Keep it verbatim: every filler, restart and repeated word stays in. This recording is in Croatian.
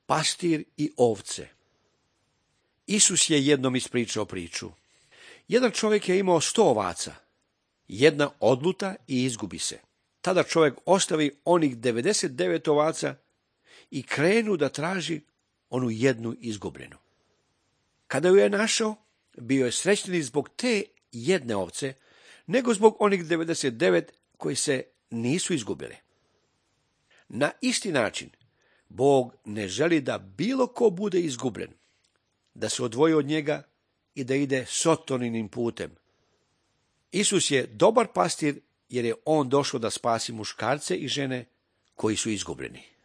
pastir i ovce. Isus je jednom ispričao priču. Jedan čovjek je imao sto ovaca. Jedna odluta i izgubi se. Tada čovjek ostavi onih devedeset devet ovaca i krenu da traži onu jednu izgubljenu. Kada ju je našao, bio je srećniji zbog te jedne ovce, nego zbog onih devedeset devet koji se nisu izgubile. Na isti način, Bog ne želi da bilo ko bude izgubljen, da se odvoji od njega i da ide sotoninim putem. Isus je dobar pastir jer je on došao da spasi muškarce i žene koji su izgubljeni.